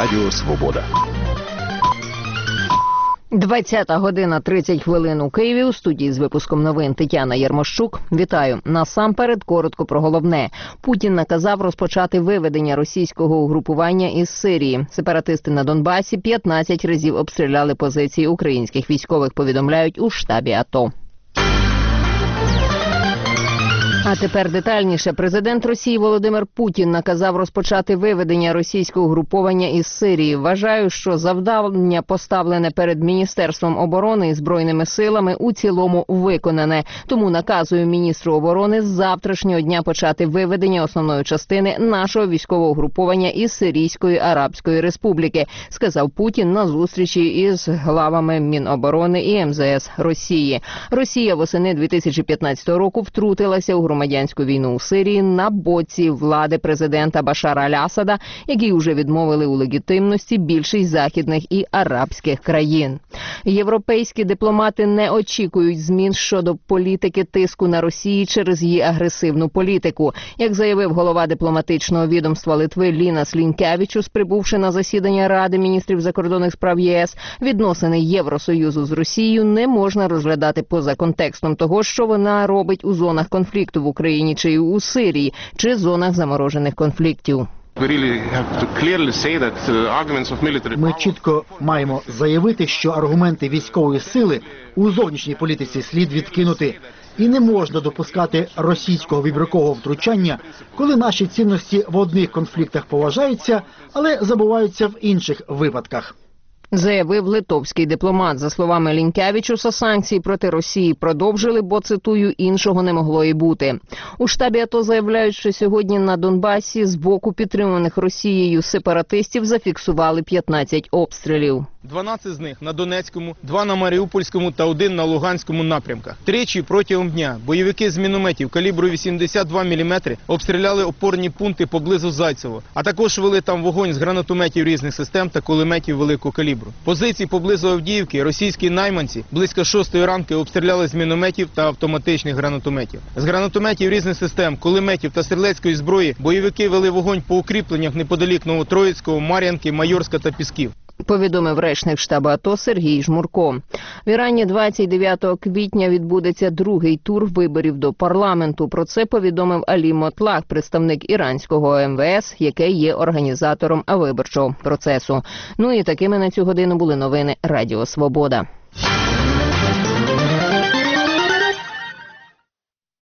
Радіо Свобода. 20:30 у Києві. У студії з випуском новин Тетяна Єрмощук. Вітаю. Насамперед коротко про головне. Путін наказав розпочати виведення російського угрупування із Сирії. Сепаратисти на Донбасі 15 разів обстріляли позиції українських військових, повідомляють у штабі АТО. А тепер детальніше. Президент Росії Володимир Путін наказав розпочати виведення російського угруповання із Сирії. Вважаю, що завдання, поставлене перед Міністерством оборони і Збройними силами, у цілому виконане. Тому наказую міністру оборони з завтрашнього дня почати виведення основної частини нашого військового угруповання із Сирійської Арабської Республіки, сказав Путін на зустрічі із главами Міноборони і МЗС Росії. Росія восени 2015 року втрутилася у громадянську війну у Сирії на боці влади президента Башара Аль-Асада, який уже відмовили у легітимності більшість західних і арабських країн. Європейські дипломати не очікують змін щодо політики тиску на Росію через її агресивну політику. Як заявив голова дипломатичного відомства Литви Лінас Лінкевічус, прибувши на засідання Ради міністрів закордонних справ ЄС, відносини Євросоюзу з Росією не можна розглядати поза контекстом того, що вона робить у зонах конфлікту в Україні чи у Сирії, чи зонах заморожених конфліктів. Ми чітко маємо заявити, що аргументи військової сили у зовнішній політиці слід відкинути. І не можна допускати російського вибіркового втручання, коли наші цінності в одних конфліктах поважаються, але забуваються в інших випадках. Заявив литовський дипломат. За словами Лінкевічуса, санкції проти Росії продовжили, бо, цитую, іншого не могло і бути. У штабі АТО заявляють, що сьогодні на Донбасі з боку підтримуваних Росією сепаратистів зафіксували 15 обстрілів. 12 з них на Донецькому, 2 на Маріупольському та 1 на Луганському напрямках. Тричі протягом дня бойовики з мінометів калібру 82 мм обстріляли опорні пункти поблизу Зайцево, а також вели там вогонь з гранатометів різних систем та кулеметів великого калібру. Позиції поблизу Авдіївки російські найманці близько 6 ранку обстріляли з мінометів та автоматичних гранатометів. З гранатометів різних систем, кулеметів та стрілецької зброї бойовики вели вогонь по укріпленнях неподалік Новотроїцького, Мар'янки, Майорська та Пісків. Повідомив речник штабу АТО Сергій Жмурко. В Ірані 29 квітня відбудеться другий тур виборів до парламенту. Про це повідомив Алі Мотлах, представник іранського МВС, яке є організатором виборчого процесу. Ну і такими на цю годину були новини Радіо Свобода.